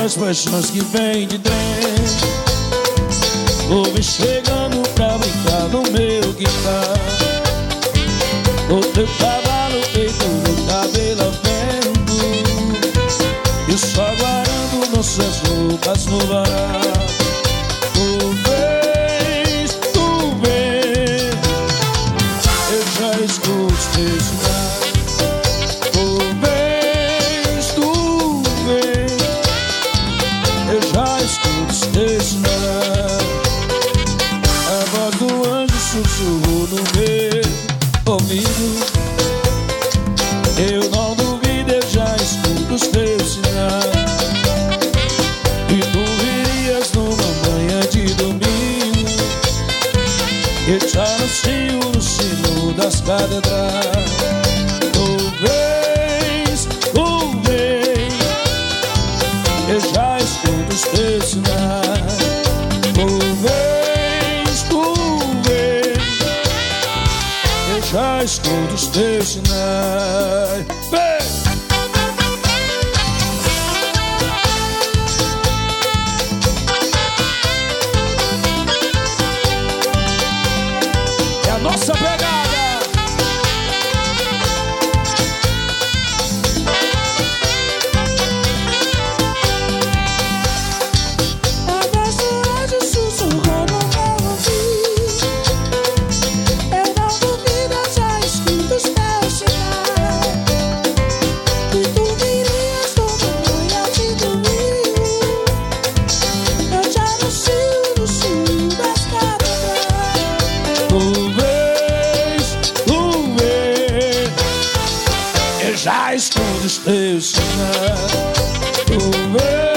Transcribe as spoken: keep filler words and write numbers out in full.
das paixões que vem de dentro. Vou me chegando pra brincar no meu guitar. O teu cavalo feito no cabelo ao vento, e o sol guarando nossas roupas no varal. Tu vês, tu vês, eu já escuto os teus sinais. Tu vês, tu vês, eu já escuto os teus sinais. A voz do anjo sussurrou no meu ouvido. Eu não duvido, eu já escuto os teus sinais. E tu virias numa manhã de domingo, eu te anuncio no sino das catedrais. Tu vês, tu vês, eu já escuto os teus sinais. Tu vês, tu vês, eu já escuto os teus sinais. Vem! É a nossa pegada. A voz do anjo sussurrou no meu ouvido. Eu não duvido, eu já escuto os teus sinais. E tu virias numa manhã de domingo, eu te anuncio no sul das catedrais. Tu vês, tu vês, eu já escuto os teus sinais. Tu vês.